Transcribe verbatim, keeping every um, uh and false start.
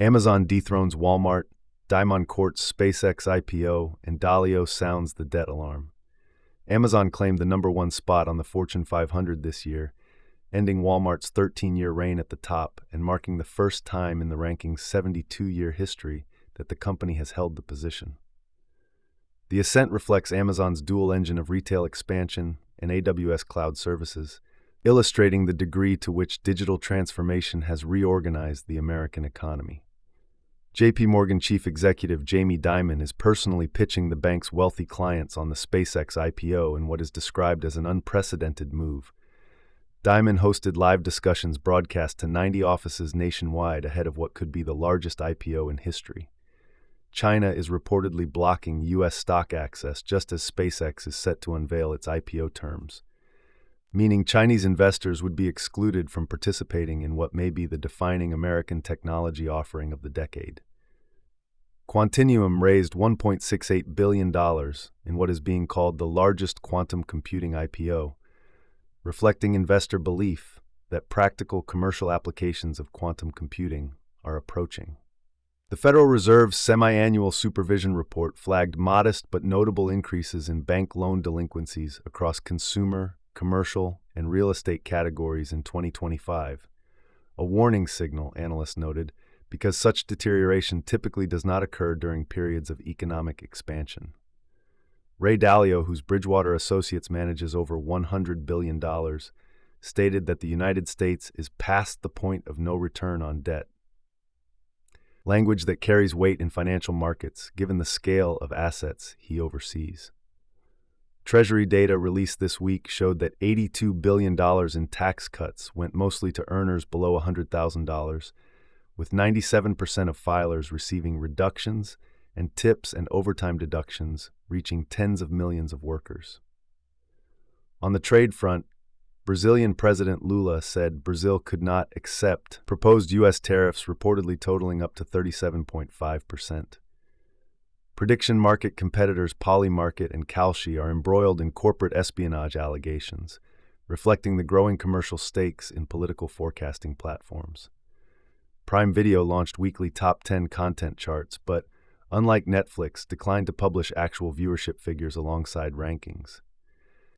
Amazon dethrones Walmart, Diamond courts SpaceX I P O, and Dalio sounds the debt alarm. Amazon claimed the number one spot on the Fortune five hundred this year, ending Walmart's thirteen-year reign at the top and marking the first time in the ranking's seventy-two-year history that the company has held the position. The ascent reflects Amazon's dual engine of retail expansion and A W S cloud services, illustrating the degree to which digital transformation has reorganized the American economy. J P Morgan chief executive Jamie Dimon is personally pitching the bank's wealthy clients on the SpaceX I P O in what is described as an unprecedented move. Dimon hosted live discussions broadcast to ninety offices nationwide ahead of what could be the largest I P O in history. China is reportedly blocking U S stock access just as SpaceX is set to unveil its I P O terms, meaning Chinese investors would be excluded from participating in what may be the defining American technology offering of the decade. Quantinuum raised one point six eight billion dollars in what is being called the largest quantum computing I P O, reflecting investor belief that practical commercial applications of quantum computing are approaching. The Federal Reserve's semi-annual supervision report flagged modest but notable increases in bank loan delinquencies across consumer, commercial, and real estate categories in twenty twenty-five, a warning signal, analysts noted, because such deterioration typically does not occur during periods of economic expansion. Ray Dalio, whose Bridgewater Associates manages over one hundred billion dollars, stated that the United States is past the point of no return on debt, language that carries weight in financial markets given the scale of assets he oversees. Treasury data released this week showed that eighty-two billion dollars in tax cuts went mostly to earners below one hundred thousand dollars, with ninety-seven percent of filers receiving reductions and tips and overtime deductions reaching tens of millions of workers. On the trade front, Brazilian President Lula said Brazil could not accept proposed U S tariffs reportedly totaling up to thirty-seven point five percent. Prediction market competitors Polymarket and Kalshi are embroiled in corporate espionage allegations, reflecting the growing commercial stakes in political forecasting platforms. Prime Video launched weekly top ten content charts, but, unlike Netflix, declined to publish actual viewership figures alongside rankings.